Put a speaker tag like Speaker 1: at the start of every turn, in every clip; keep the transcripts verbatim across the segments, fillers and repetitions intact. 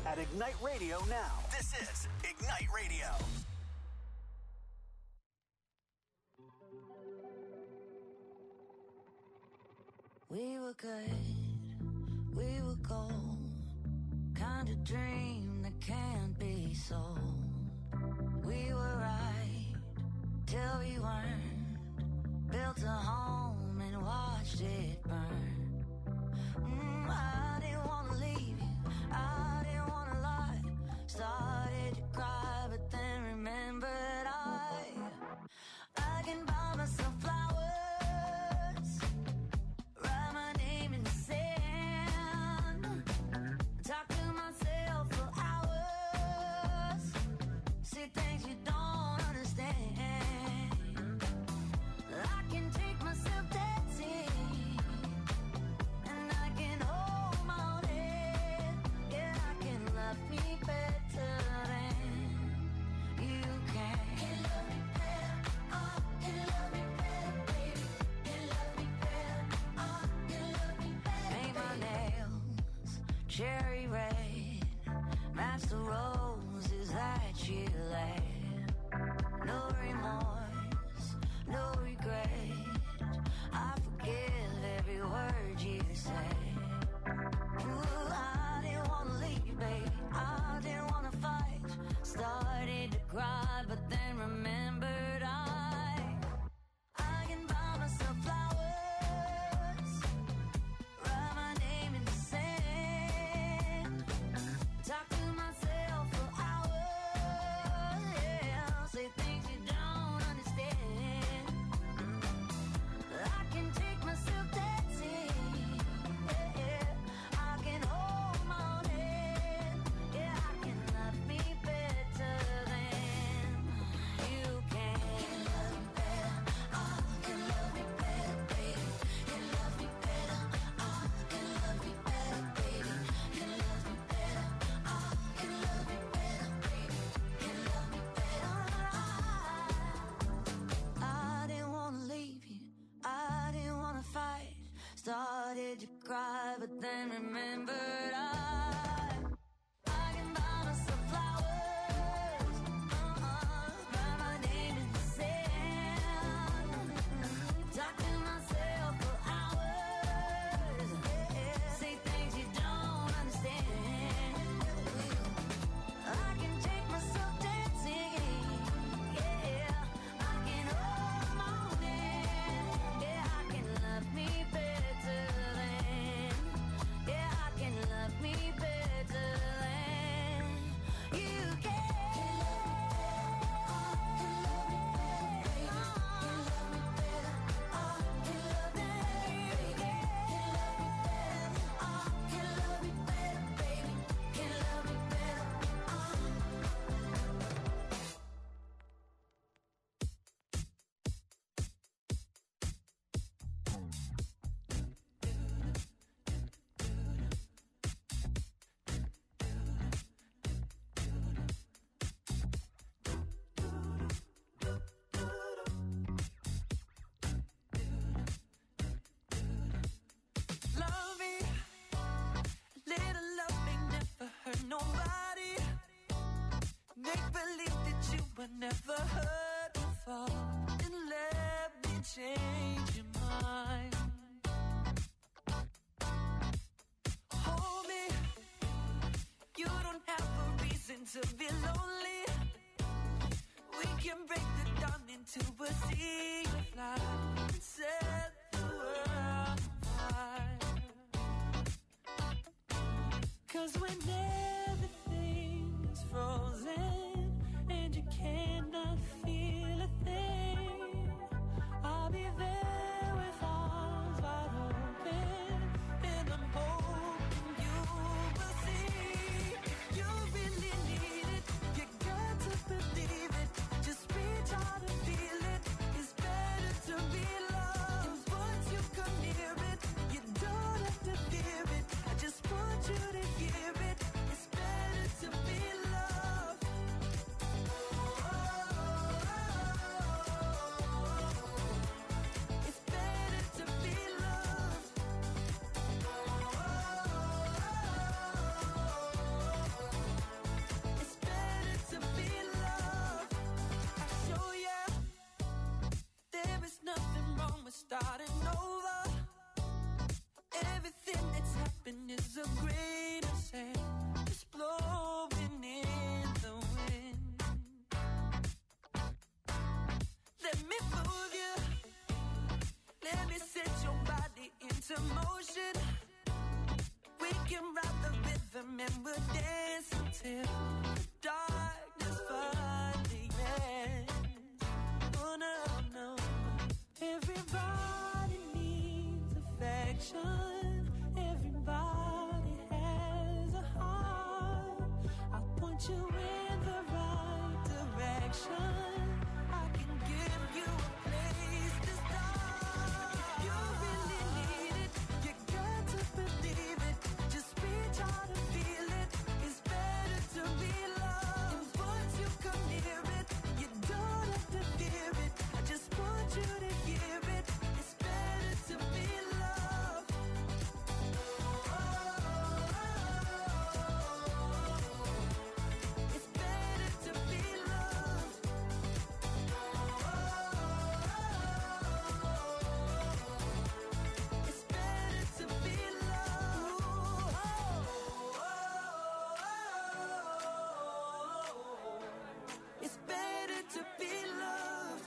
Speaker 1: at Ignite Radio now. This is Ignite Radio.
Speaker 2: We were good, we were gold, kind of dream that can't be sold. We were right till we weren't, built a home and watched it burn. Mm, I didn't want to leave you, I didn't want to lie, started to cry but then remembered I, I can buy myself flowers. No remorse, no regret, I forgive every word you say. Ooh, I didn't want to leave, baby, I didn't want to fight. Started to cry, but then remembered I, I can buy myself flowers, write my name in the sand, talk to myself for hours, yeah, say things you don't understand. I can take myself dancing, yeah, yeah. I can hold my own hand, yeah, I can love me better than you can. Can love me better, I can love me better, baby. Can love me better, I can love me better, baby. Can love me better, I can love me better, baby. Can love me better, I, I didn't wanna leave you, I didn't wanna fight. Started to cry, but then remembered I, I can buy myself flowers, uh-uh, write my name in the sand, talk to myself for hours, yeah, say things you don't understand. I can take myself dancing, yeah, I can hold my own hand, yeah, I can love me better than, yeah, I can love me better than you can.
Speaker 3: Love me, a little loving never hurt nobody. Make believe that you were never hurt before, and let me change your mind. Hold me, you don't have a reason to be lonely. We can break the dawn into a sea of light and set the world on fire. 'Cause when everything is frozen and you cannot feel a thing, I'll be there with arms wide open, and I'm hoping you will see. If you really need it, you got to believe it. Just reach out and feel it. It's better to be loved. And once you come near it, you don't have to fear it. I just want you to hear it. It's starting over. Everything that's happened is a grain of sand, just blowing in the wind. Let me move you, let me set your body into motion. We can rock the rhythm and we'll dance until the darkness finally ends. Oh no, no. Everybody needs affection. Everybody has a heart. I'll point you in the right direction. I can give you a place to start. If you really need it, you got to believe it. Just reach out and feel it. It's better to be loved. And once you come near it, you don't have to fear it. I just want you to hear it. It's better to be loved. It's better to be loved. It's better to be loved. It's better to be loved.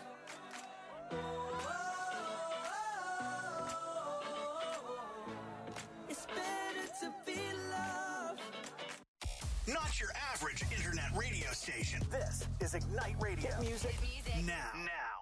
Speaker 3: It's better to be loved.
Speaker 1: Not your average internet radio station. This is Ignite Radio. Music now. Now.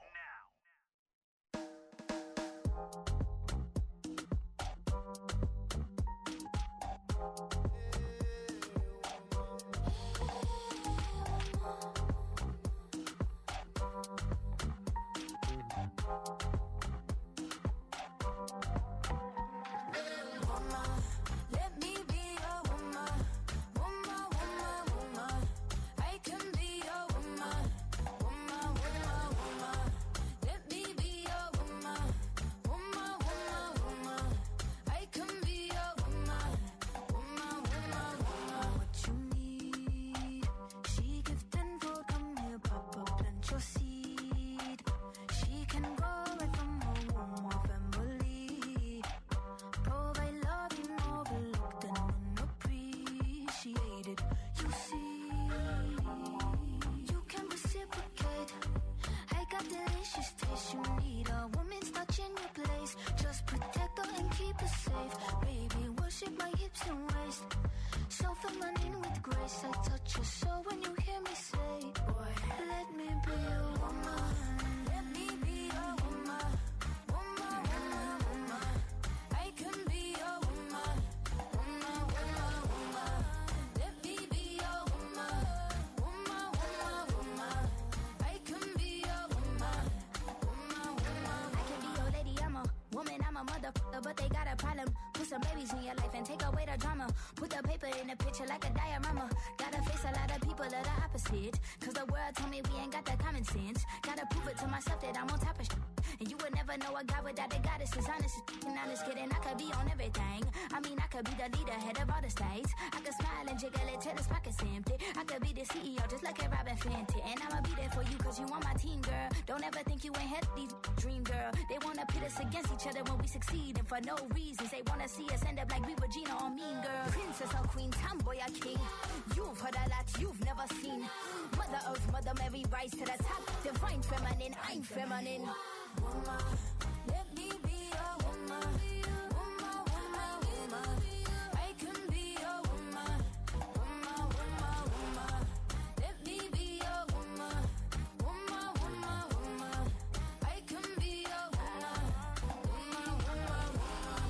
Speaker 2: Woman, let me be your woman. Woman, woman, woman. I can be your woman. Woman, woman, woman. Let me be your woman. Woman, woman, woman. I can be your woman. Woman, woman, woman. What you need? She give tenfold, come here, papa, plant your seed. She can go right from her womb or family. Provide love you overlooked and unappreciated. You see, you can reciprocate. I got delicious taste. You need a woman's touch in your place. Just protect her and keep her safe. Baby, worship my hips and waist. So feminine with grace. I touch your soul when you hear me say, boy, let me be your woman. Let me be your woman. Woman, woman, woman. I can be your woman. Woman, woman, woman. Let me be your woman. Woman, woman, woman. I can be your woman. Woman, woman. I can be your lady. I'm a woman. I'm a motherfucker, but they got a problem. Put some babies in your life and take away the drama. Put the paper in the picture like a diorama. Gotta face a lot of people of the opposite. Cause the world told me we ain't got that common sense. Gotta prove it to myself that I'm on top of shit. And you would never know a guy without a goddess is honest. And honest kidding, I could be on everything. I mean, I could be the leader, head of all the states. I could smile and jiggle it till his pockets empty. I could be the C E O just like a Robin Fenty. And I'ma be there for you cause you on my team, girl. Don't ever think you ain't had these dream, girl. They wanna pit us against each other when we succeed. And for no reasons, they wanna see us end up like we were Gina or Mean Girl. Princess or queen, tomboy or king. You've heard a lot you've never seen. Mother Earth, Mother Mary, rise to the top. Divine feminine, I'm feminine. Woman, let me be your woman. Woman, woman, woman. I can be your woman. Woman, woman, woman. Let me be your woman. Woman, woman, woman. I can be your woman. Woman, woman, woman.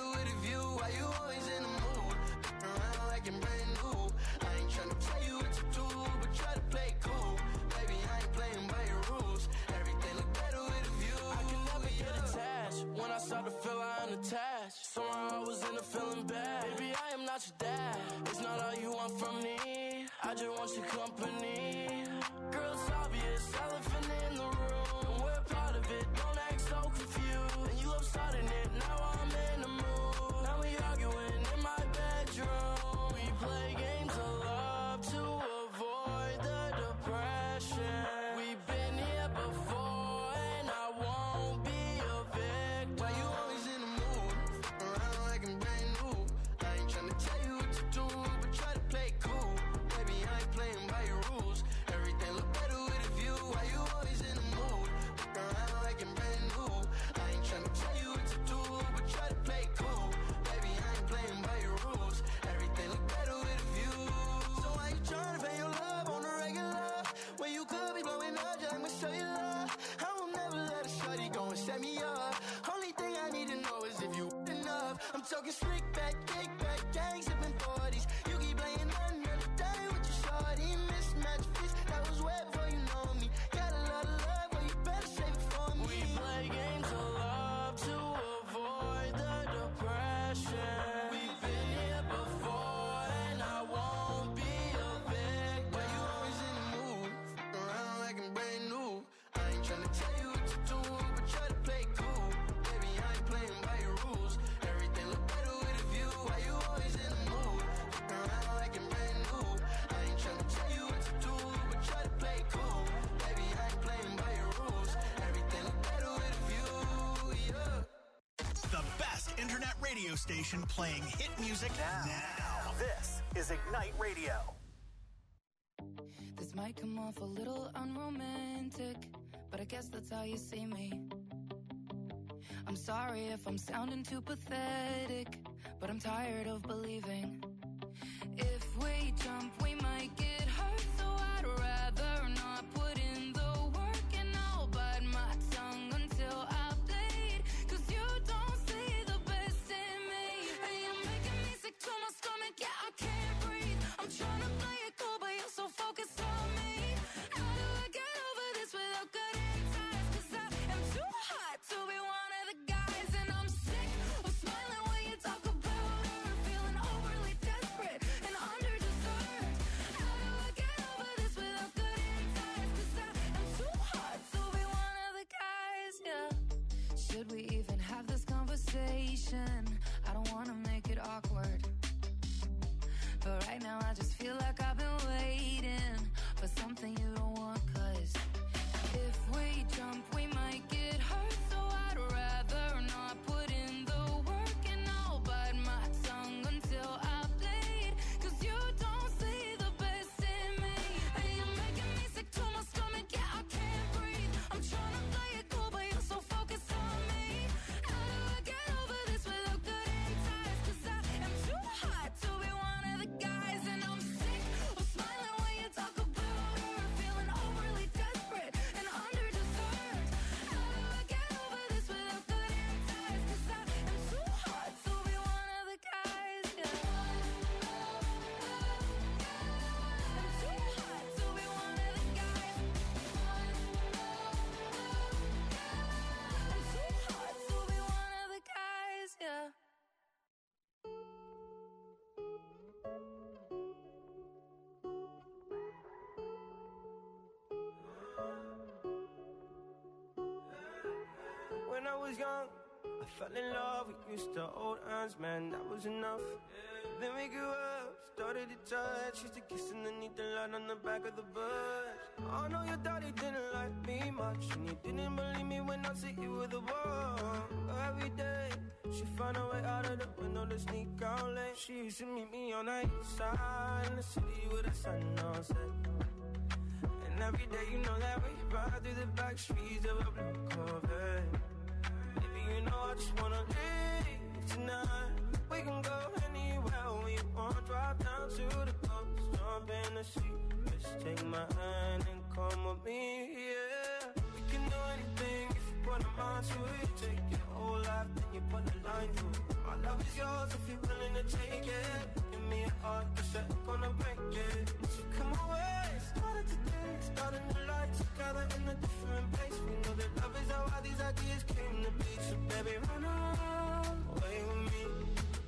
Speaker 4: Everything look better with a view. Why you always in the mood? Around like I'm brand new. I ain't tryna tell you what to not your dad. It's not all you want from me. I just want your company. Girl, it's obvious, elephant in the room. We're part of it, don't act so confused. And you love starting it, now I'm in the mood. Now we arguing in my bedroom. We play games of love to avoid the depression. We've been here before and I won't be a victim.
Speaker 5: Why you always in the mood? Around like I'm brand new. I ain't tryna tell you what to do, but try to play cool. Baby, I ain't playing by your rules. Everything look better with a view. Why you always in the mood? Around like I'm brand new. I ain't tryna tell you what to do, but try to play cool. Baby, I ain't playing by your rules. Everything look better with a view. So why you tryna pay your love on the regular? When you could be blowing up, just I'ma show you love. I will never let a shorty go and set me up. Only thing I need to know is if you enough. I'm talking slick back, kick back, gang sipping forties. You keep playing another day with your shorty. Mismatch fish, that was way before you know me. Got a lot of love, but you better save it for me.
Speaker 4: We play games of love to avoid the depression. We've been here before and I won't be a victim.
Speaker 5: Why you always in the mood? Around like I'm brand new. I ain't tryna tell you what to do, but try to play cool. Baby, I ain't playing by your rules. Everything look better with a view. Why you always in the mood? Around like I'm brand new. I ain't tryna tell you what to do, but try to play cool. Baby, I ain't playing by your rules. Everything look better with a view, yeah.
Speaker 1: The best internet radio station playing hit music now. now. This is Ignite Radio.
Speaker 6: This might come off a little unromantic, but I guess that's how you see me. I'm sorry if I'm sounding too pathetic, but I'm tired of believing. If we jump, we might get hurt, so I'd rather not put in the work, and I'll bite my tongue until I bleed. Cause you don't see the best in me, and you're making me sick to my stomach, yeah, I can't breathe. I'm trying to play it cool, but you're so focused on me. How do I get over this without cutting ties? Cause I am too hot to be one of the guys, and I'm sick of smiling when you talk about her, feeling overly desperate and underdeserved. How do I get over this without cutting ties? Cause I am too hot to be one of the guys, yeah. Should we even have this conversation? I don't wanna make it awkward, but right now I just feel like I've been waiting for something you don't want. Cause if we jump, we might get hurt, so I'd rather not put in the work, and I'll bite my tongue until I bleed. Cause you don't see the best in me, and you're making me sick to my stomach, yeah, I can't breathe. I'm trying to play it cool, but you're so focused on me. How do I get over this without cutting ties? Cause I am too hot to be one of the guys, and I'm sick of smiling when you talk about her, feeling overly desperate and underdeserved. How do I get over this without cutting ties? Cause I am too hot to be one of the guys, yeah. I'm too hot to be one of the guys. I'm too hot to be one of the guys, yeah.
Speaker 7: When I was young, I fell in love. We used to hold hands, man, that was enough. Then we grew up, started to touch. Used to kiss underneath the light on the back of the bus. I know your daddy didn't like me much, and he didn't believe me when I said you were the one. Every day, she found a way out of the window to sneak out late. She used to meet me on the east side in the city with the sun on set. And every day, you know that we ride through the back streets of a blue Corvette. Baby, you know I just wanna leave tonight. We can go anywhere we want. Drive down to the coast, jump in the sea. Just take my hand and come with me, yeah. We can do anything if you put a mind to it. Take your whole life, then you put a line through it. My love is yours if you're willing to take it. Give me a heart, cause I'm gonna break it. So come away, started today, starting the light together in a different place. We know that love is how all these ideas came to be. So baby, run away with me.
Speaker 6: Said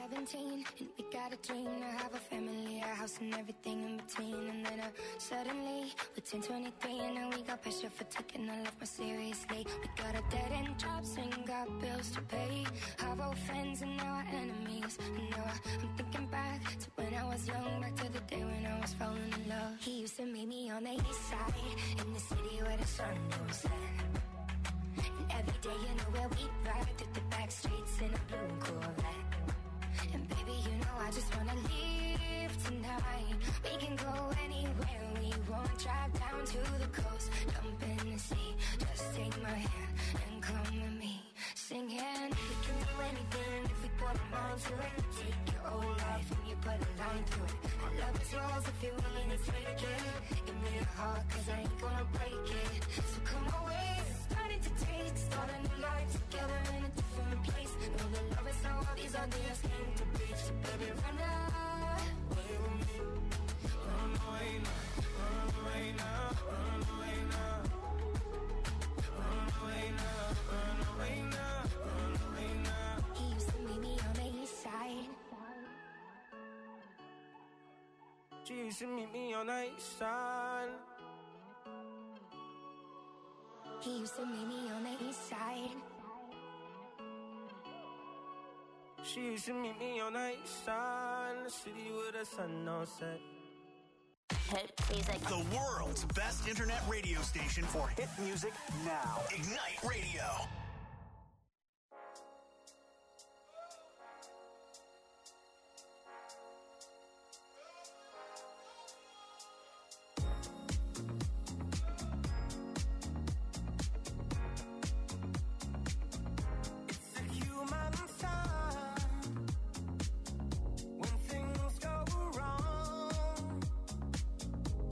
Speaker 6: seventeen, and we got a dream to have a family, a house and everything in between. And then uh, suddenly, we're ten, twenty-three, and now we got pressure for taking our life more seriously. We got a dead-end jobs and got bills to pay. Our old friends and now our enemies. And now I, I'm thinking back to when I was young, back to the day when I was falling in love. He used to meet me on the east side, in the city where the sun goes set. And every day, you know where we ride through the back streets in a blue Corvette. And baby, you know I just wanna leave tonight. We can go anywhere we want. Drive down to the coast, jump in the sea. Just take my hand and come with me. Singing, we can do anything if we put our mind to it. Take your whole life and you put a line through it. My love is yours if you're willing to take it. Give me your heart, cause I ain't gonna break it. So come away, starting to taste. Start a new life together in a different place. Know the love is how all these ideas came to be. So baby, run away with me. Run away now, run away now, run away now. Run away now, run away now, run away now. He used to meet me on the east side.
Speaker 7: She used to meet me on the east side.
Speaker 6: He used to meet me on the east side.
Speaker 7: She used to meet me on the east side, in the city where the sun don't set.
Speaker 1: Hit music. The world's best internet radio station for hit music now. Ignite Radio.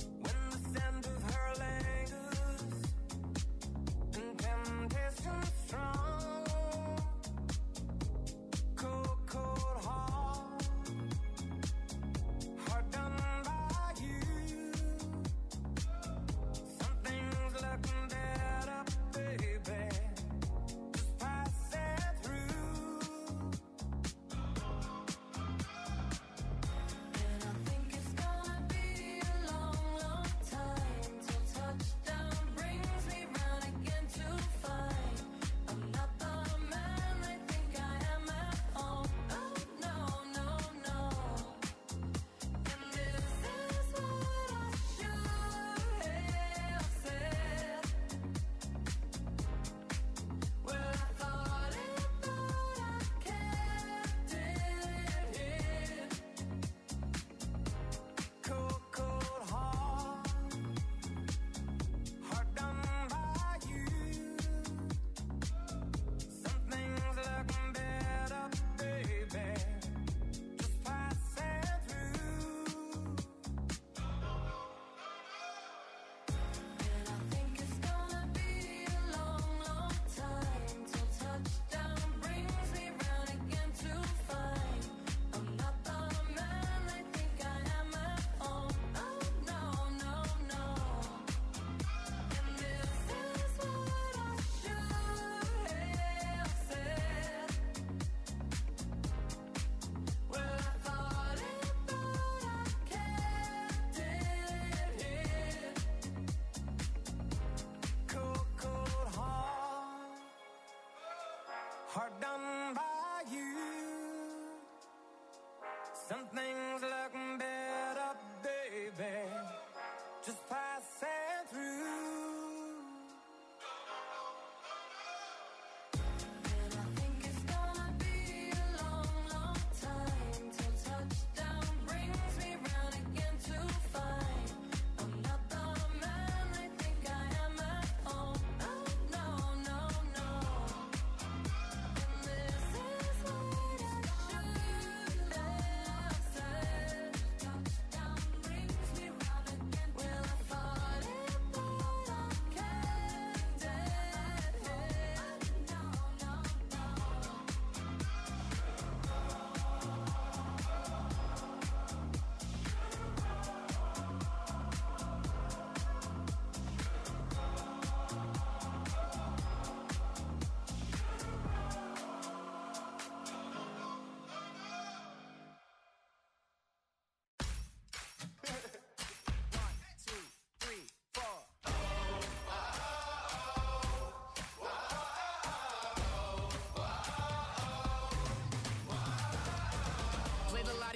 Speaker 3: Sound of her language and temptation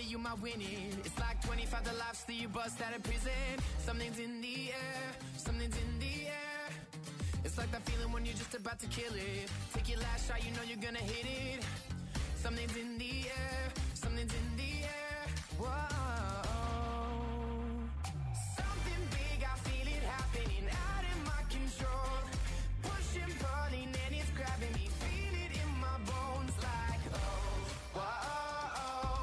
Speaker 8: you my winning. It's like twenty-five to life, still you bust out of prison. Something's in the air, something's in the air. It's like that feeling when you're just about to kill it. Take your last shot, you know you're gonna hit it. Something's in the air, something's in the air. Whoa. Something big, I feel it happening out in my control. Pushing, pulling, and it's grabbing me. Feel it in my bones like, oh, whoa,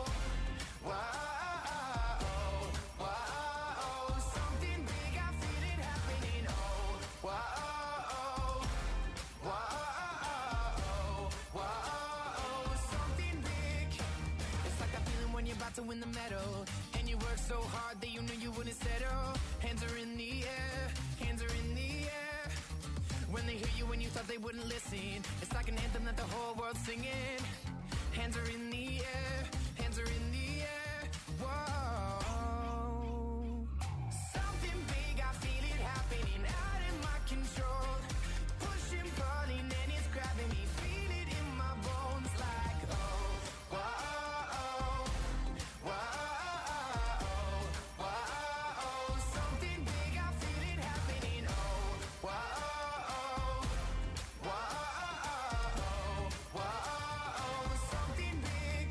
Speaker 8: whoa, whoa. Something big, I feel it happening. Oh, whoa, whoa, whoa. Something big. It's like that feeling when you're about to win the medal. And you work so hard that you knew you wouldn't settle. Hands are in the air, hands are in the air. When they hear you when you thought they wouldn't listen. It's like an anthem that the whole world's singing. Hands are in the air, hands are in the air. Whoa. Something big, I feel it happening out in my control. Pushing, pulling, and it's grabbing me. Feel it in my bones like, oh, whoa, whoa, whoa. Something big, I feel it happening. Oh, whoa, whoa, whoa. Something big.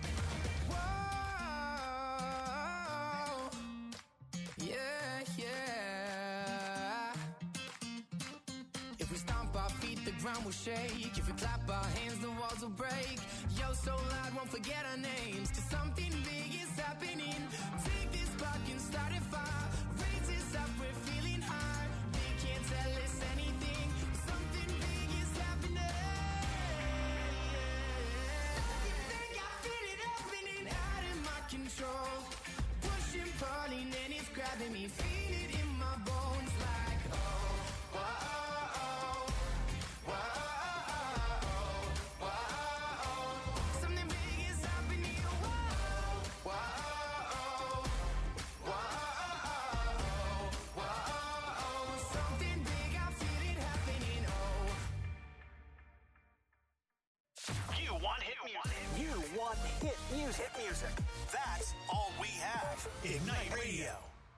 Speaker 8: Whoa. Yeah, yeah. If we stomp our feet, the ground will shake. If we clap our hands, the walls will break. Yo, so loud, won't forget our names. Cause something big is happening. Take this spark and start a fire. Raise this up, we're feeling high. They can't tell us anything. Something big is happening. Something big, I feel it happening out in my control. Pushing, pulling, and it's grabbing me. Feel it in my bones like, oh, whoa, whoa, whoa. Something big is happening. Whoa, whoa, whoa, whoa. Something big, I feel it happening. Oh.
Speaker 1: You want hit music. You want hit music. Hit music. That's all we have. Ignite Radio.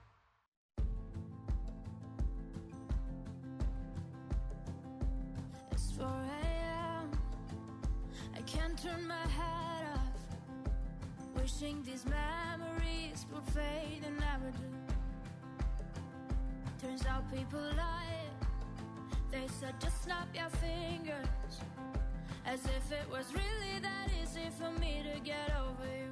Speaker 6: It's four a.m. I can't turn my head off. Wishing these memories would fade and never do. Turns out people lie. They said just snap your fingers. As if it was really that easy for me to get over you.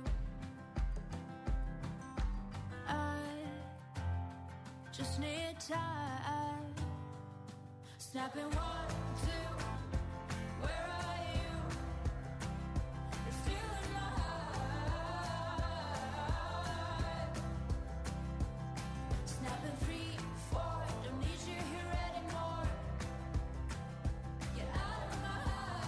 Speaker 6: I just need time. Snapping one, two. Where are you? You're still in my heart. Snapping three, four. Don't need you here anymore. Get out of my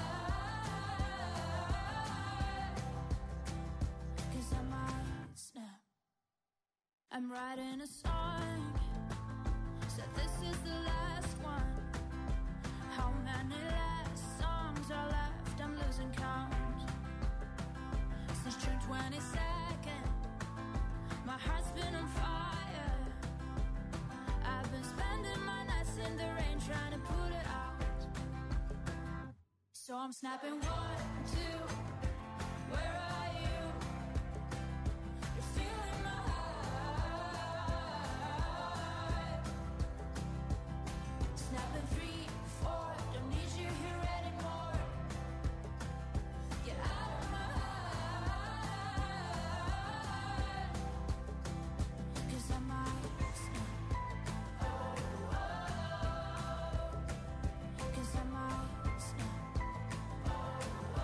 Speaker 6: heart. Cause I might snap. I'm writing a song. Said this is the last one. How many last songs are left? I'm losing count. Since June twenty-second, my heart's been on fire. I've been spending my nights in the rain trying to put it out. So I'm snapping one, two. Where are you? You're still in my heart. Snapping three, four. Don't need you here anymore. Get out of my heart. Cause I might snap. Oh, oh. Cause I might snap. Oh,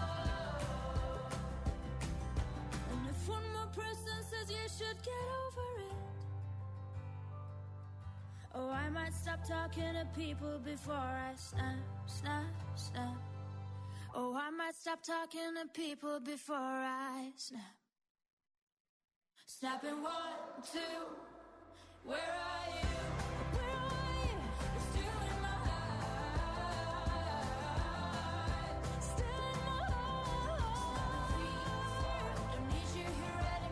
Speaker 6: oh. And if one more person says you should get over it, oh, I might stop talking to people before I snap, snap, snap. Oh, I might stop talking to people before I snap. Snapping one, two. Where are you? Where are you? You're still in my heart. Still in my heart. Snapping three, four. Don't need you here anymore.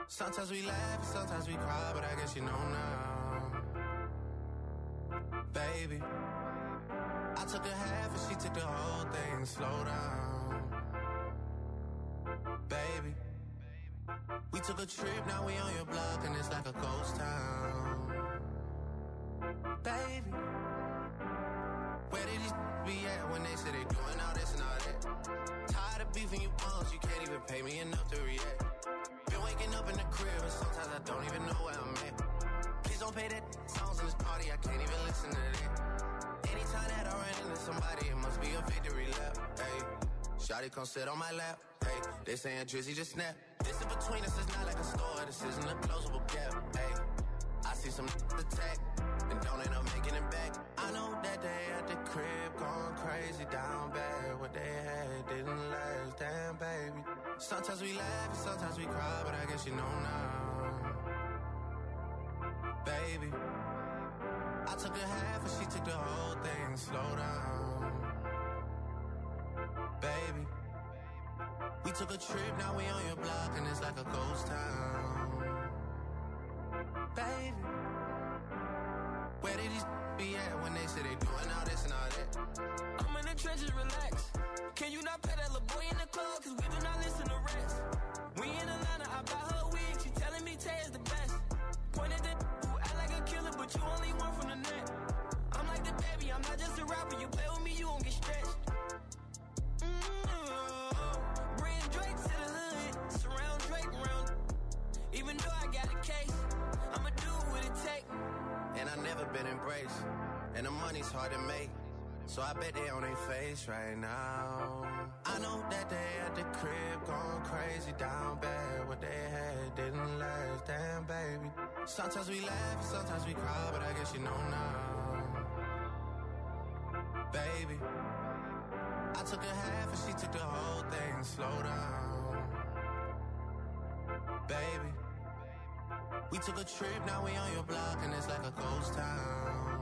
Speaker 5: Sometimes we laugh and sometimes we cry, but I guess you know now. Baby, I took a half and she took the whole thing. Slow down. Baby, we took a trip, now we on your block and it's like a ghost town. Baby, where did these be at when they say they doing all this and all that? Tired of beefing you bums, you can't even pay me enough to react. Been waking up in the crib and sometimes I don't even know where I'm at. Please don't pay that songs in this party, I can't even listen to that. Anytime that I run into somebody, it must be a victory lap. Hey, shawty come sit on my lap. Hey, they saying Drizzy just snap. This in between us is not like a store, this isn't a closable gap. Hey, I see some attack and don't end up making it back. I know that they at the crib going crazy down bad. What they had didn't last, damn baby. Sometimes we laugh and sometimes we cry, but I guess you know now. Baby, I took a half and she took the whole thing. Slow down. Baby, we took a trip, now we on your block and it's like a ghost town. Baby, where did these be at when they say they doing all this and all that?
Speaker 4: I'm in the trenches, relax. Can you not pay that little boy in the club? Cause we do not listen to rest. We in Atlanta, I buy her wig. She telling me Tay is the best. Pointed at who act like a killer, but you only one from the net. I'm like the baby, I'm not just a rapper. You play with me, you won't get stretched. Mm-hmm. Bring Drake to the hood. Surround Drake around. Even though I got a case, I'ma do what it take.
Speaker 5: And I never been embraced, and the money's hard to make, so I bet they on their face right now. I know that they at the crib going crazy down bad. What they had didn't last, damn baby. Sometimes we laugh and sometimes we cry, but I guess you know now. Baby, I took a half and she took the whole thing. Slow down. Baby, we took a trip, now we on your block and it's like a ghost town.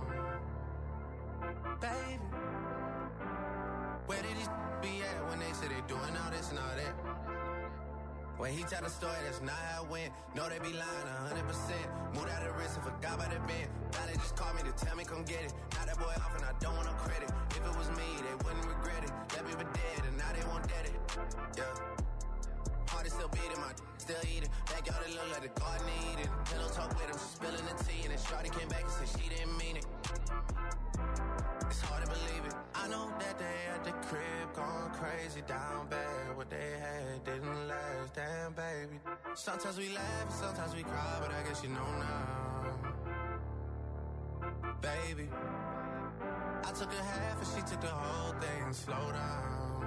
Speaker 5: Baby, where did these be at when they say they doing all this and all that? When he tell the story, that's not how it went. No, they be lying one hundred percent. Moved out of the wrist and forgot about the bend. Now they just called me to tell me come get it. Now that boy off and I don't want no credit. If it was me, they wouldn't regret it. That baby dead and now they won't dead it. Yeah. Heart is still beating, my still eating. Backyard it look like the garden eating. Pillow talk with him, she spilling the tea. And then Shawty came back and said she didn't mean it. It's hard to believe it. I know that they at the crib going crazy down bad. What they had didn't last, damn baby. Sometimes we laugh and sometimes we cry, but I guess you know now. Baby, I took a half and she took the whole thing. Slow down.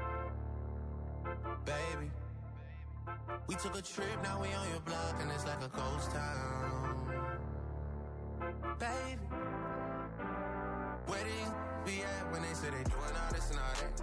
Speaker 5: Baby, we took a trip, now we on your block and it's like a ghost town. Baby, where did you be at when they say they doing all this and all that?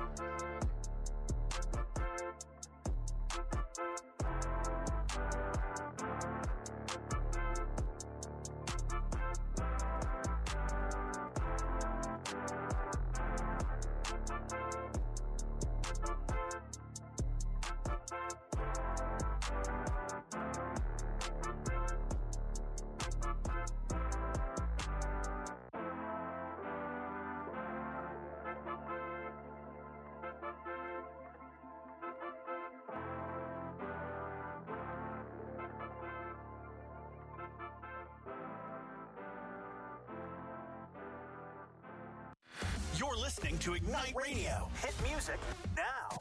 Speaker 1: You're listening to Ignite Radio. Hit music now.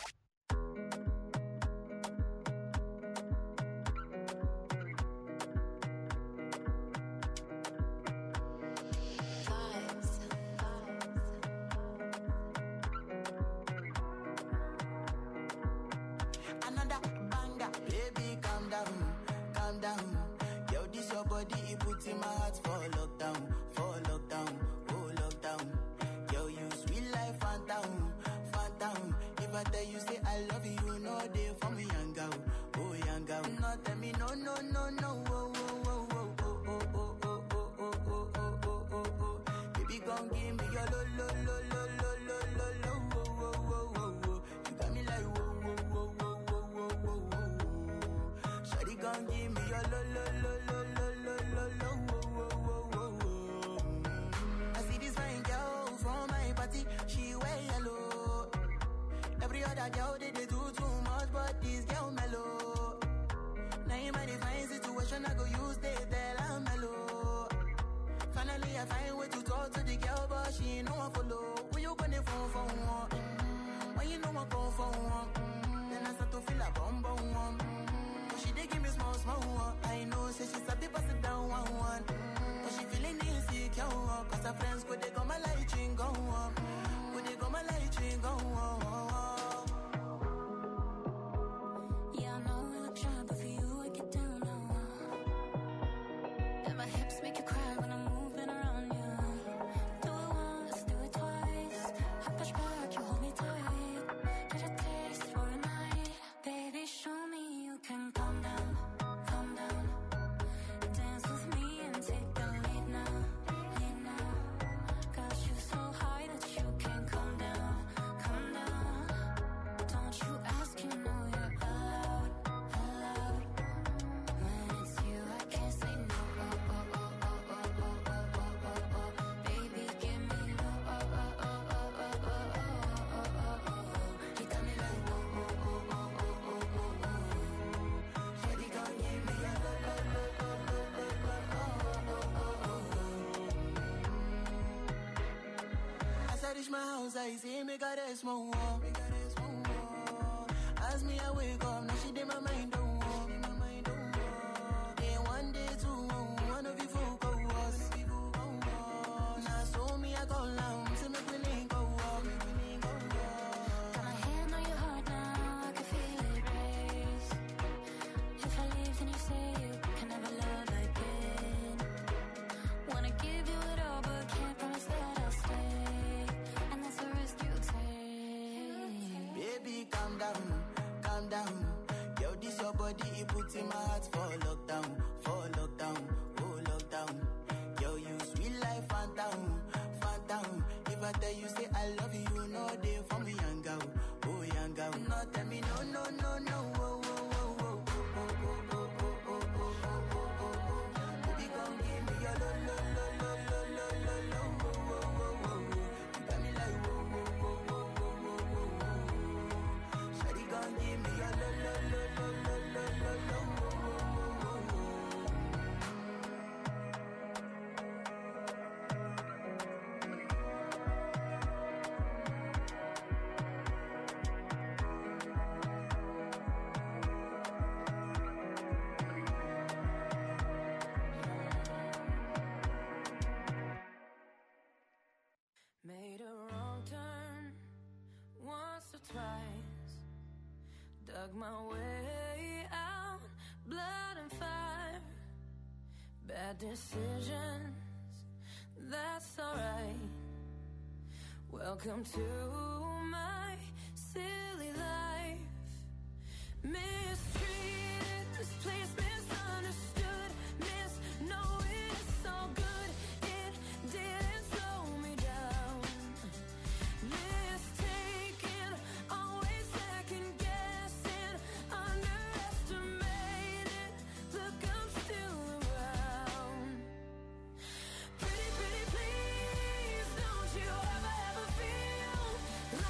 Speaker 9: Another banger, baby, calm down, calm down. Yo, this your body, it puts in my heart for lockdown, for lockdown, oh lockdown. Yo, you sweet life, phantom, phantom. If I tell you say I love you, you know they for me, young girl, oh young girl. No, tell me no, no, no, no, oh, oh, oh, oh, oh, oh, oh, oh, oh, oh, oh, oh, oh, oh, oh. Baby, gon' give me your lo, lo, lo, lo, lo, lo, lo, lo, oh, oh, oh, oh, oh. You got me like whoa, whoa, whoa, whoa, whoa, whoa, whoa, whoa. Shawty gon' give me your lo lo lo lo lo lo lo lo wo wo wo wo wo. I see this fine girl from my party, she wear yellow. Every other girl they, they do too much, but this girl mellow. Now in my divine situation, I go use they tell I'm mellow. Finally I find way to talk to the girl, but she ain't no one follow. Who you gonna phone for one? Mm-hmm. When you know I go for one, mm-hmm. Then I start to feel a bum bum one. Mm-hmm. But she dey give me small small one. I know say she's a bit pass it down one one. Mm-hmm. But she feeling insecure, cause her friends go they go my light ring go on. Go they go my light ring go on.
Speaker 6: Yeah, I know we look shy, but for you I get down now. And my hips make you cry when I'm moving around you. Do it once, do it twice. I push back, you hold me tight. Get a taste for a night. Baby, show me you can calm down, calm down. Dance with me and take the lead now, lead now. Got you so high that you can't come down, come down. Don't you ask, you know you're allowed, allowed. When it's you, I can't say no. Oh, oh, oh, oh, oh, oh, oh, oh, oh, oh. Baby, give me low. Oh, oh, oh, oh, oh, oh, oh, oh, oh, oh. He got me like whoa, whoa, whoa, whoa, whoa, whoa, whoa, whoa. Shawty gon' give me a low, low, low, low, low, low, low, oh, oh, oh, oh, oh.
Speaker 9: As I reach my house, I see me got a small wall. As me I wake up, now she did my mind don't walk. Then one day two, one of you folk go us. Now so me I go down, see me willing go walk.
Speaker 6: Got my hand on your heart now, I can feel it race. If I leave, then you say you can never love again. Wanna give you it all, but can't promise that I'll stay. And that's the risk you take.
Speaker 9: Baby, calm down, calm down. Yo, this your body, it puts in my heart for lockdown, for lockdown, oh lockdown. Yo, you sweet life, phantom, phantom. If I tell you say I love you, you know they for me young girl, oh young girl. No, tell me no, no, no, no, oh, oh, oh, oh, oh, oh, oh, oh, oh, oh, oh, oh, oh, oh. Baby, come give me your lo, lo, lo, lo, lo, lo, lo, lo, oh, oh, oh, oh, oh. You got me like whoa, whoa, whoa, whoa, whoa, whoa, whoa, whoa. Shawty gon' give me your lo, lo, lo, lo, lo, lo, lo, lo, oh, oh, oh, oh, oh.
Speaker 3: Made a wrong turn once or twice. Dug my way out, blood and fire. Bad decisions, that's alright. Welcome to my silly life. Mistreated, misplaced, misunderstood, miss knowing it's all good. It didn't slow me down. Mistaken, always second guessing, underestimated. Look, I'm still around. Pretty, pretty, please, don't you ever, ever feel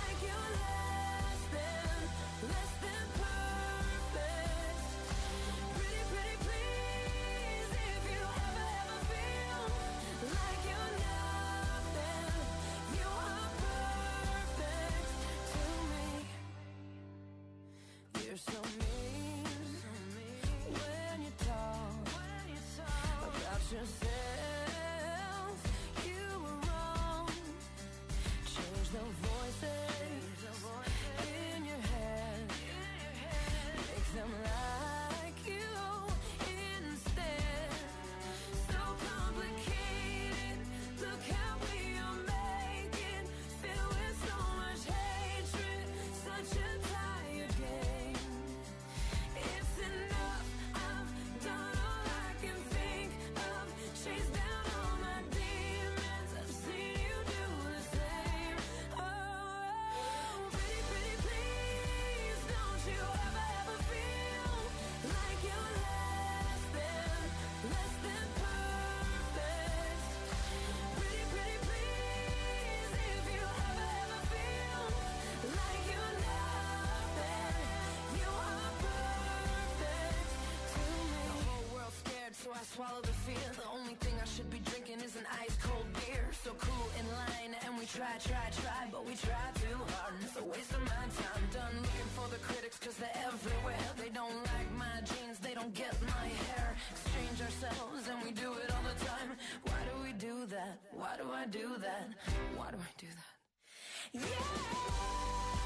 Speaker 10: I swallow the fear. The only thing I should be drinking is an ice cold beer. So cool in line, and we try, try, try, but we try too hard, and it's a waste of my time. Done looking for the critics, cause they're everywhere. They don't like my jeans, they don't get my hair. Exchange ourselves, and we do it all the time. Why do we do that? Why do I do that? Why do I do that? Yeah!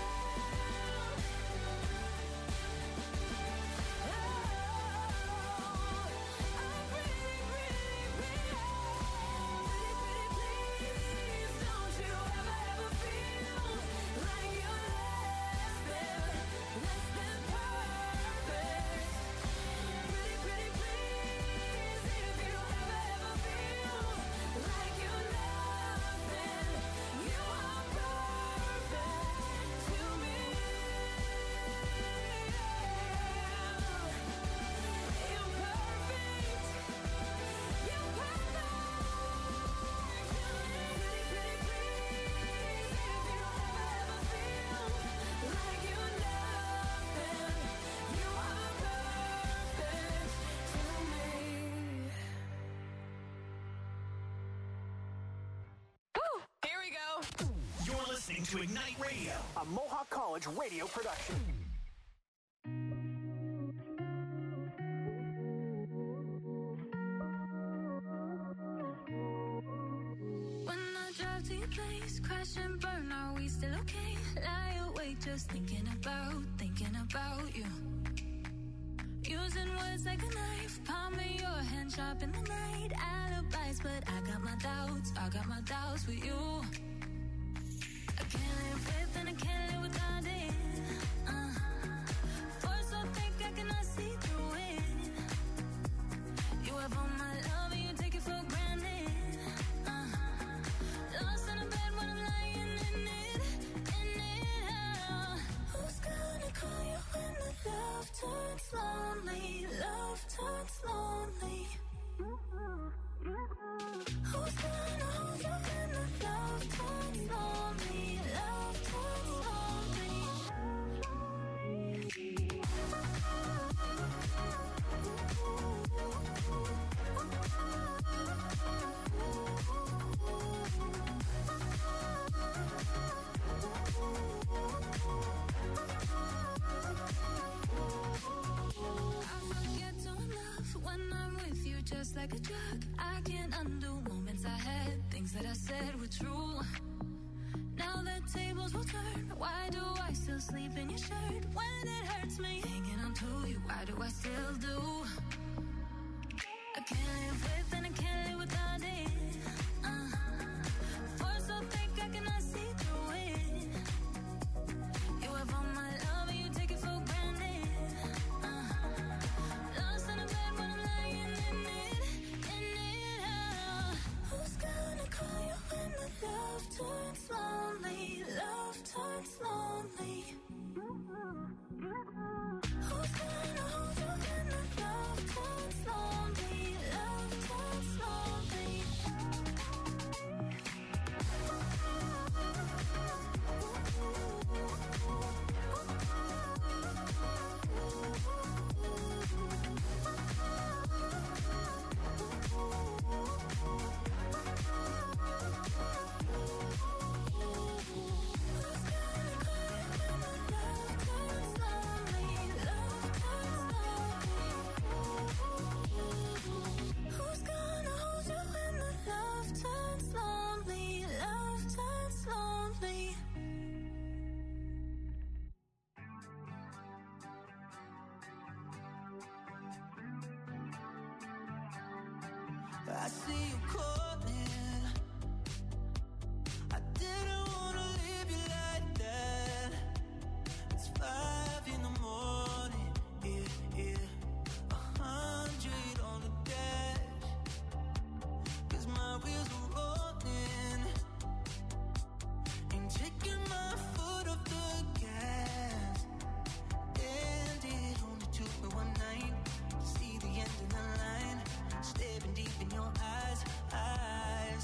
Speaker 1: To Ignite Radio, a Mohawk College radio production.
Speaker 6: When I drive to your place, crash and burn, are we still okay? Lie awake, just thinking about, thinking about you. Using words like a knife, palm in your hand, sharp in the night. Alibis, but I got my doubts, I got my doubts with you. I can't live with and I can't live without it. Uh, force so thick I cannot see through it. You have all my love and you take it for granted. Uh, lost in a bed when I'm lying in it, in it. Uh, who's gonna call you when the love turns lonely? Love turns lonely. Who's gonna hold you when the love turns lonely? Love turns lonely. I forget to love when I'm with you, just like a drug. I can't undo moments I had, things that I said were true. Now the tables will turn. Why do I still sleep in your shirt when it hurts me? Hanging on to you, why do I still do? I can't live with and I can't live without it. Uh, force so thick I cannot see through it. You have all my love and you take it for granted. Uh, lost in a bed when I'm lying in it, in it. Uh, who's gonna call you when the love turns lonely? Love turns lonely. Who's gonna hold you when the love turns lonely? Love turns lonely. Who's gonna hold you when the love turns lonely? Love turns lonely.
Speaker 3: I see you calling. I didn't wanna leave you like that. It's five in the morning, yeah, yeah. A hundred on the dash, 'cause my wheels are rolling. Ain't taking my foot off the gas. And it only took me one night to see the end of the line. Staring deep in your eyes, eyes.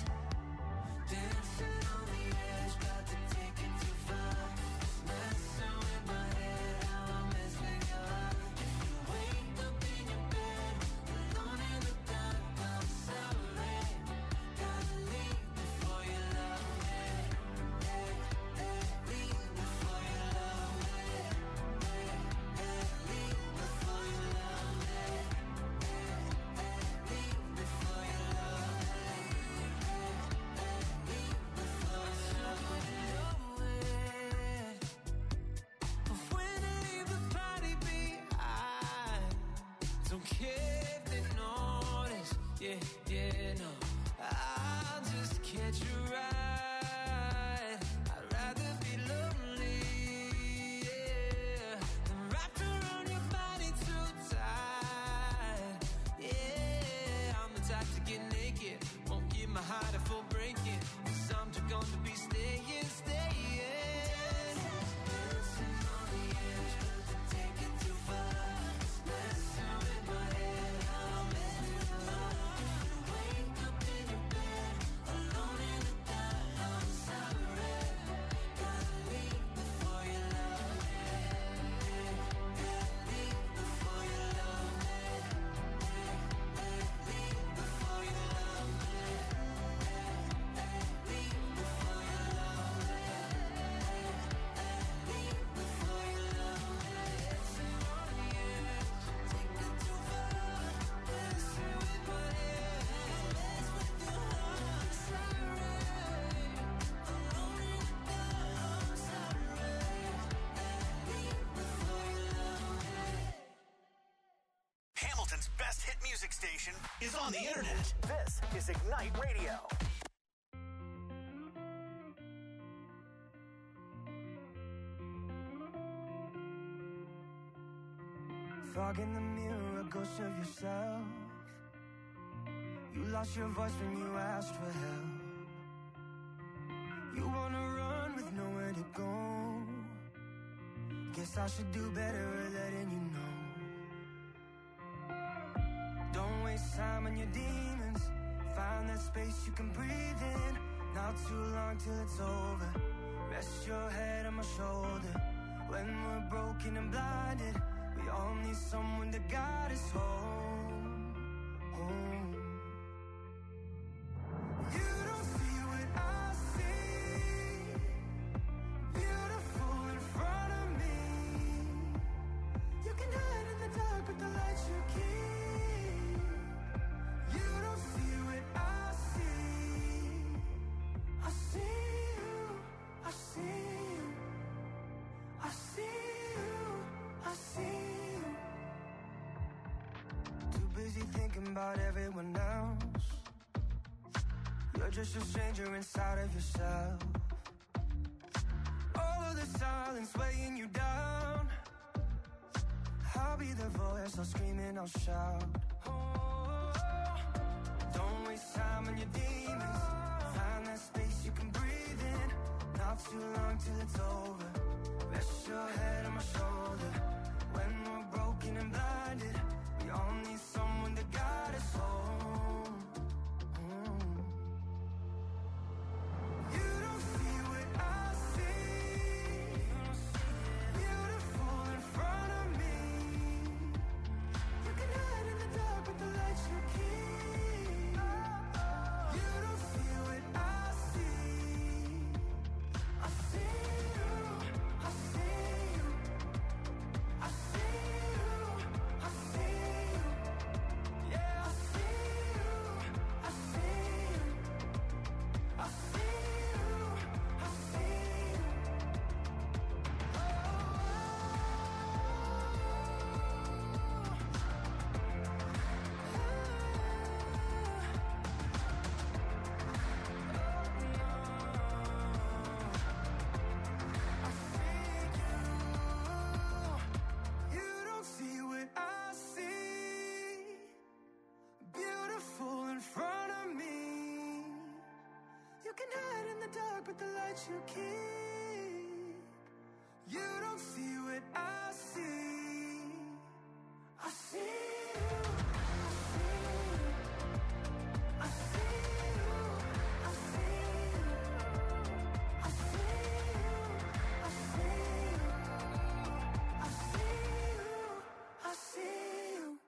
Speaker 3: Yeah, no, I'll just catch a ride. I'd rather be lonely, yeah, than wrapped around your body too tight. Yeah, I'm the type to get naked, won't give my heart a full breaking, 'cause I'm too gone to be staying, staying. Dancing on the edge, but to take it too far. Messing with my head, I'm messing with your heart. You wake up in your bed, alone in the dark. I'm sorry, gotta leave before you love me. Gotta leave before you love me. Leave before you love me. Leave before you love me. Leave before you love me. Dancing on the edge, take it too far. Messing with my head, mess with your heart. Sorry, alone in the dark. I'm sorry. Leave before you love me.
Speaker 1: Hamilton's best hit music station is on the internet. This is Ignite Radio.
Speaker 7: Fog in the mirror, a ghost of yourself. You lost your voice when you asked for help. You wanna run with nowhere to go. Guess I should do better at letting you know. Don't waste time on your demons. Find that space you can breathe in. Not too long till it's over. Rest your head on my shoulder. When we're broken and blinded, we all need someone to guide us home, home. You don't see what I see. Beautiful in front of me. You can hide in the dark, but the light you keep. You don't see what I see. I see you, I see you, I see you, I see you. Too busy thinking about everyone else. You're just a stranger inside of yourself. All of the silence weighing you down. I'll be the voice, I'll scream and I'll shout. Oh, don't waste time on your demons. Find that space you can breathe in. Not too long till it's over. Rest your head on my shoulder. When we're broken and blinded, we all need someone to guide us home. Mm. You don't see what I see. Beautiful in front of me. You can hide in the dark, but the light you keep. You don't see what I see. I see you, I see you, I see you, I see you. Yeah, I see you, I see you, I see you, I see you. You don't see what I see. Beautiful in front of me. You can hide in the dark, but the light you keep. You don't see what I see. I see you, I see you, I see you, I see you, I see you, I see you, I see you, I see you.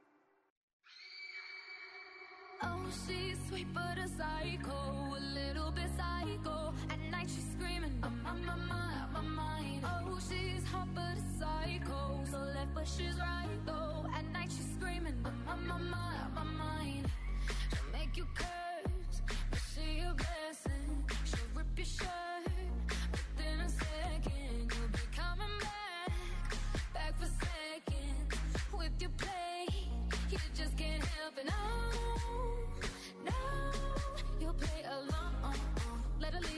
Speaker 6: Oh, she's sweet but a psycho, a little bit psycho. At night she's screaming, I'm on my mind, my mind. Oh, she's hot but a psycho, so left but she's right though. At night she's screaming, I'm on my mind, my mind. She'll make you curse, but she a blessing. She'll rip your shirt within a second. You'll be coming back, back for seconds. With your play, you just can't help it. Oh,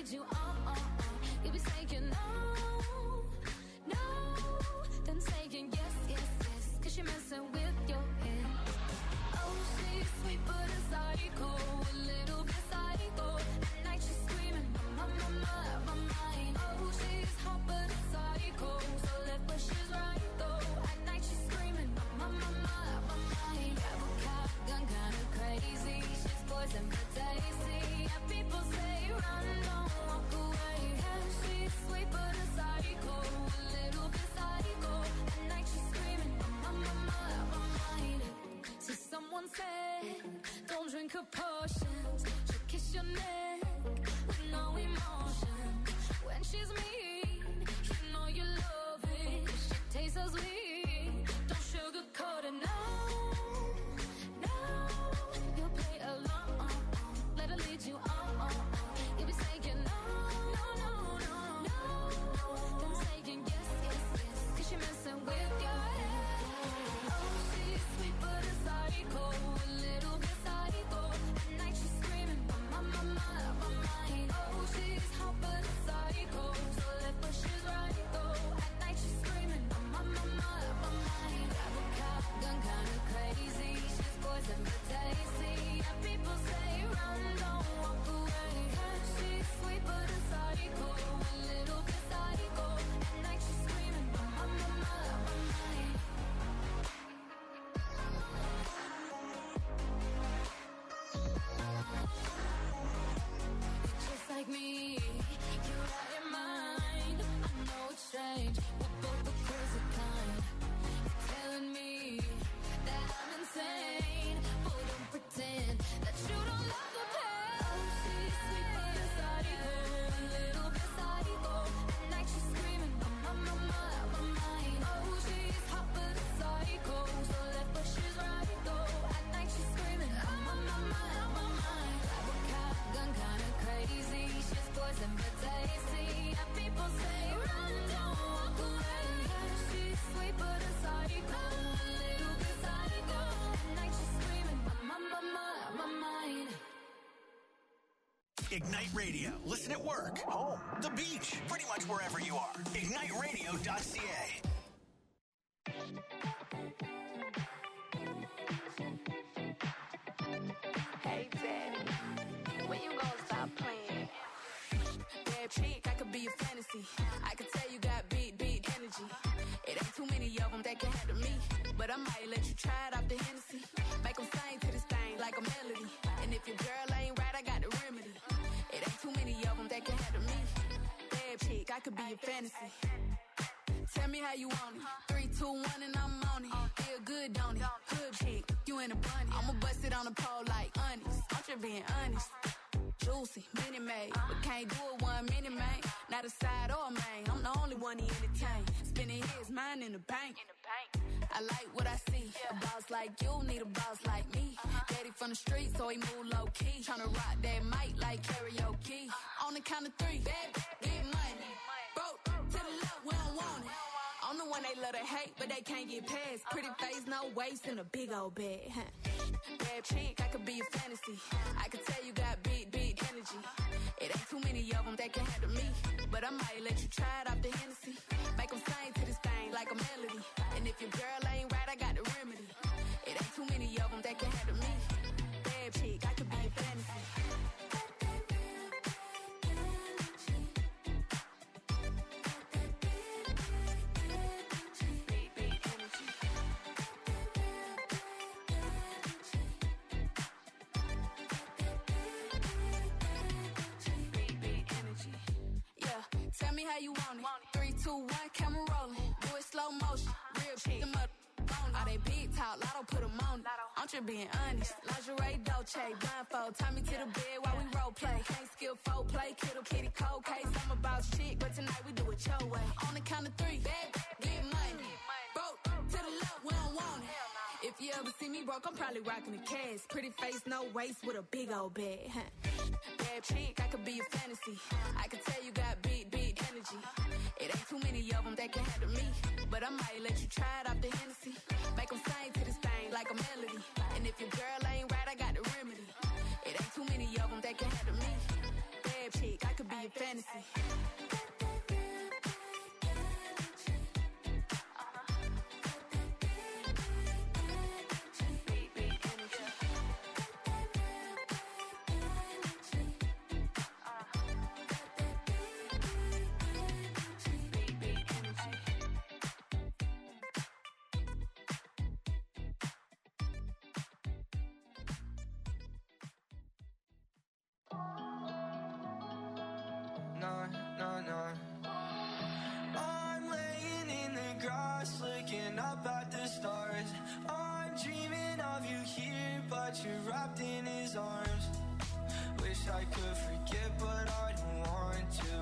Speaker 6: lead you on, on, on. You'll be saying no, no, then saying yes, yes, yes, cause you're messing with your head. Oh, she's sweet but a psycho, a little bit psycho. At night she's screaming, my, my, my, my mind. Oh, she's hot but a psycho, so left but she's right though. At night she's screaming, my, my, my, my mind. Grab a cop gun, kinda crazy. She's poison but tasty. Yeah, people say run, don't walk away. Yeah, she's sweet but a psycho, a little bit psycho. At night she's screaming, my, my, my, my mind. So someone said, don't drink her potions. She'll kiss your neck with no emotion. When she's mean, you know you love it. She tastes so sweet, don't sugarcoat it, no, no. You'll play along, let her lead you on. You'll be saying no, no, no, no, no. Then saying yes, yes, yes, cause you're messing with your head. Oh, she's sweet but a psycho, a little bit psycho. At night she's screaming, my, my, my, my mind. Oh, she's hot but a psycho, so left but she's right though. At night she's screaming, my, my, my, my mind. Grab a cop gun, kinda crazy. She's poison but tasty. Yeah, people say run, don't walk away. Yeah, she's sweet but a psycho, a little bit psycho. At night she's screaming, my, my, my, my mind. Just like me, you're out your mind. I know it's strange, we're both the crazy kind. You're telling me that I'm insane, but don't pretend that you don't love the pain. Oh, she's sweet but a psycho, a little bit psycho. At night she's screaming, my, my, my, my, my mind. Oh, she's hot but a psycho, so left but she's right though. At night she's screaming, my, my, my, my, my mind. Grab a cop gun, kinda crazy. She's poison but tasty. Yeah, people say run, don't walk away. Yeah, she's sweet but a psycho, a little bit psycho. At night she's screaming, my, my, my, my, my mind.
Speaker 1: Ignite Radio. Listen at work, home, the beach, pretty much wherever you are. ignite radio dot c a.
Speaker 10: Hey, Daddy, when you gonna stop playing? Bad chick, I could be a fantasy. I could tell you got big, big energy. It ain't too many of them that can handle me. But I might let you try it off the Hennessy. Make them sing to this thing like a melody. And if your girl ain't right, I got the remedy. It ain't too many of them that can handle me. Bad chick, I could be a fantasy. Tell me how you want it. Three, two, one, and I'm on it. Feel good, don't it? Hood chick, you in a bunny. I'ma bust it on the pole like honest. I'm just being honest. Juicy, mini made, but can't do it one minute, man. Not a side or a main. I'm the only one he entertain. Spinning his mind in the bank. I like what I see. A boss like you need a boss like me. Daddy from the street, so he move low key. Tryna rock that mic like karaoke. On the count of three, bad, get money. Broke to the left, we don't want it. I'm the one they love to hate, but they can't get past. Pretty face, no waist, and a big old bag. Huh? Bad chick, I could be a fantasy. I could tell you got big, big energy. It ain't too many of them that can handle me. But I might let you try it off the Hennessy. Make them sing to this thing like a melody. And if your girl ain't right, I got the remedy. It ain't too many of them that can handle me. Bad chick, I could be a fantasy. Tell me how you want it. Three, two, one, camera rolling. Do it slow motion. Real chick, them up on. All they big talk, lotto put them on. I'm just being honest. Lingerie, Dolce, blindfold. Tie me to the bed while we role play. Can't skill folk play, kiddo, kitty, cold case. I'm about shit, but tonight we do it your way. On the count of three, bad, get money. Broke to the left, we don't want it. If you ever see me broke, I'm probably rocking a cast. Pretty face, no waist, with a big old bag. Huh? Bad chick, I could be a fantasy. I could tell you got big, big energy. It ain't too many of them that can handle me. But I might let you try it off the Hennessy. Make them sing to this thing like a melody. And if your girl ain't right, I got the remedy. It ain't too many of them that can handle me. Bad chick, I could be a
Speaker 8: like fantasy.
Speaker 11: I could forget, but I don't want to.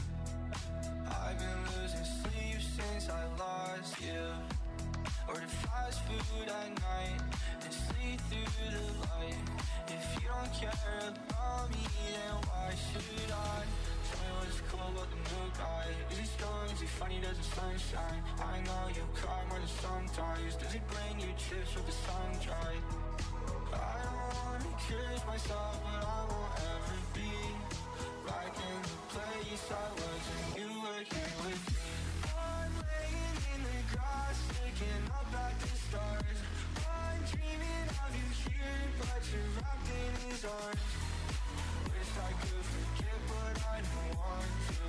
Speaker 11: I've been losing sleep since I lost you. Order fast food at night and sleep through the light. If you don't care about me, then why should I? Tell me what's cool about the new guy. Is he strong? Is he funny? Does the sun shine? I know you cry more than sometimes. Does he bring you chips with the sun dry? I don't wanna curse myself, but I won't ever be back in the place I was when you were here with me. I'm laying in the grass, looking up at the stars. I'm dreaming of you here, but you're wrapped in his arms. Wish I could forget, but I don't want to.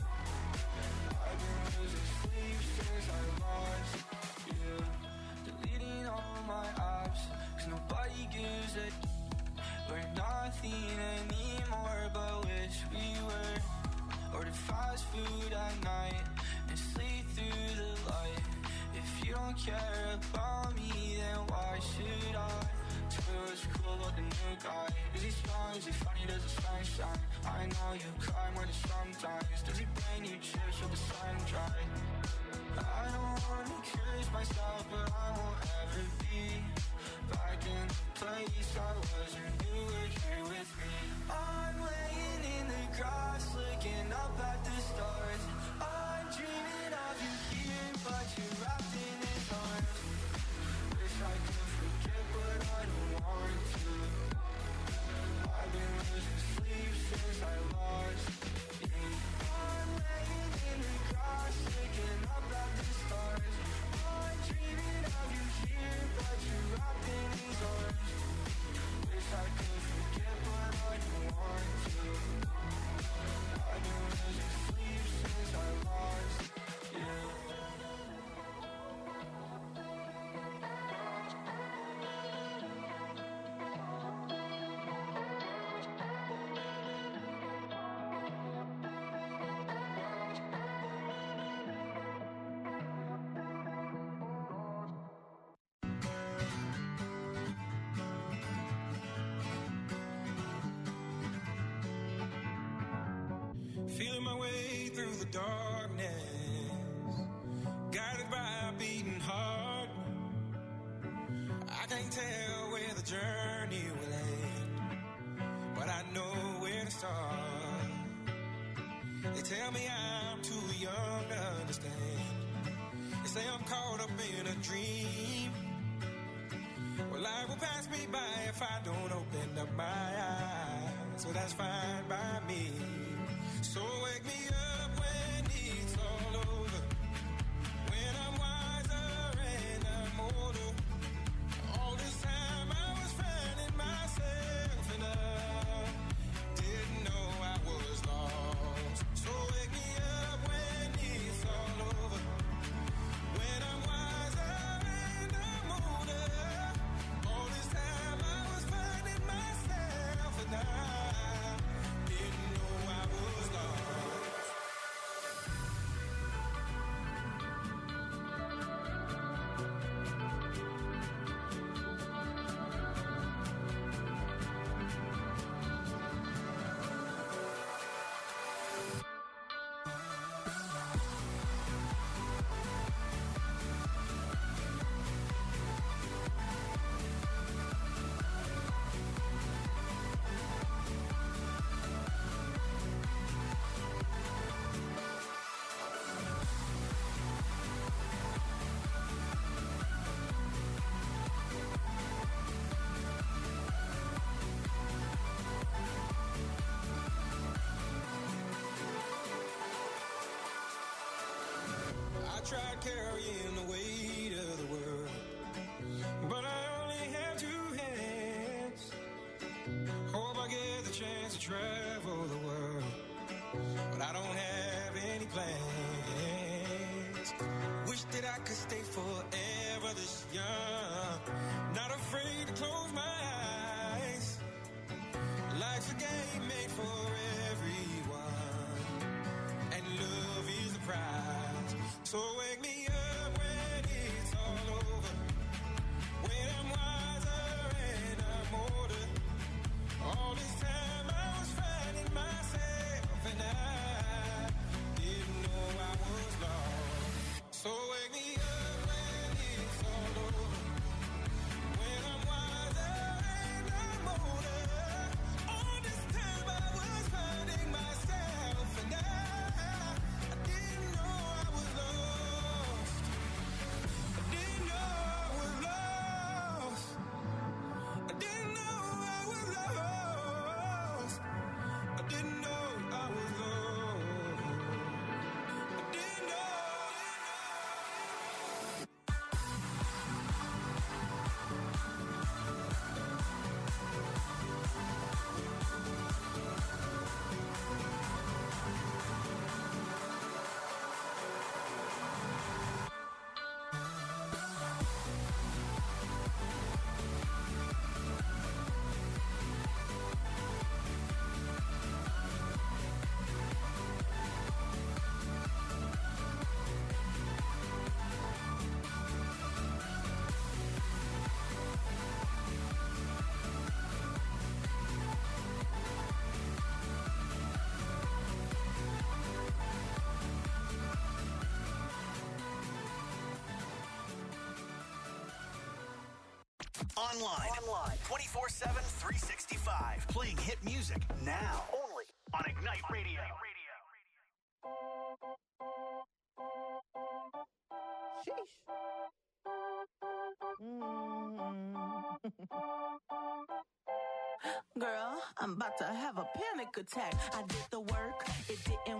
Speaker 11: I've been losing sleep since I lost you. Deleting all my apps, cause nobody gives a. We're nothing anymore, but wish we were. Order fast food at night and sleep through the light. If you don't care about me, then why should I? Tell me what's cool about the new guy. Is he strong? Is he funny? Does the sun shine? I know you cry more than sometimes. Does he bring you chips with the sun dry? I don't wanna curse myself, but I won't ever be back in the place I was when you were here with me. I'm laying in the grass, looking up at the stars. I'm dreaming of you here, but you're wrapped in his arms. Wish I could forget, but I don't want to. I've been losing sleep since I lost you. I'm laying in the grass, looking up at the stars. I'm dreaming of you here, but you're wrapped in his arms. Wish I could forget, but I don't want to. I've been losing sleep since I lost you.
Speaker 12: Feeling my way through the darkness, guided by a beating heart. I can't tell where the journey will end, but I know where to start. They tell me I'm too young to understand. They say I'm caught up in a dream. Well, life will pass me by if I don't open up my eyes. So that's fine by me. So wake me up when it's all over, when I'm wiser and I'm older. All this time I was finding myself and I didn't know I was lost. So wake me up when it's all over, when I'm wiser and I'm older. All this time I was finding myself and I didn't know I tried carrying the weight of the world, but I only have two hands. Hope I get the chance to travel the world, but I don't have any plans. Wish that I could stay forever this young, not afraid to close my eyes. Life's a game made for everyone, and love is the prize. So wake me up when it's all over, when I'm wiser and I'm older. All this time I was finding myself, and I didn't know I was lost. So wake me up when it's all over, when I'm wiser and I'm older. All this time I was finding myself, and I, I didn't know I was lost. I didn't know I was lost. I didn't know I was lost. I didn't know I was lost. I didn't know.
Speaker 1: Online. Online. twenty-four seven, three sixty-five. Playing hit music now. Only on Ignite Radio.
Speaker 13: Sheesh. Girl, I'm about to have a panic attack. I did the work, it didn't